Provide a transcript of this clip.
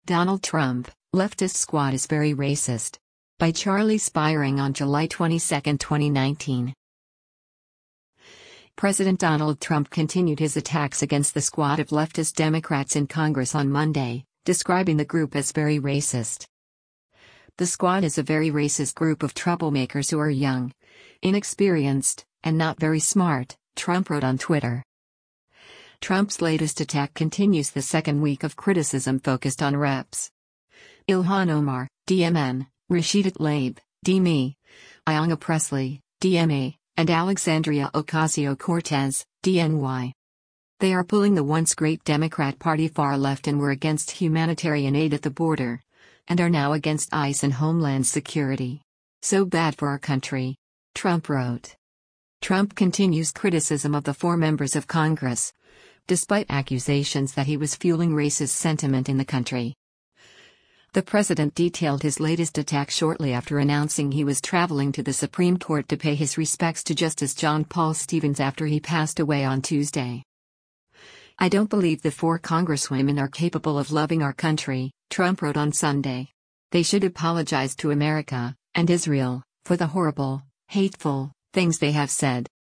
Donald Trump, leftist squad is very racist. By Charlie Spiring on July 22, 2019. President Donald Trump continued his attacks against the squad of leftist Democrats in Congress on Monday, describing the group as very racist. The squad is a very racist group of troublemakers who are young, inexperienced, and not very smart, Trump wrote on Twitter. Trump's latest attack continues the second week of criticism focused on Reps. Ilhan Omar, DMN, Rashida Tlaib, DME, Ayanna Pressley, DMA, and Alexandria Ocasio-Cortez, DNY. They are pulling the once great Democrat Party far left and were against humanitarian aid at the border, and are now against ICE and Homeland Security. So bad for our country, Trump wrote. Trump continues criticism of the four members of Congress, despite accusations that he was fueling racist sentiment in the country. The president detailed his latest attack shortly after announcing he was traveling to the Supreme Court to pay his respects to Justice John Paul Stevens after he passed away on Tuesday. "I don't believe the four congresswomen are capable of loving our country," Trump wrote on Sunday. "They should apologize to America and Israel for the horrible, hateful things they have said."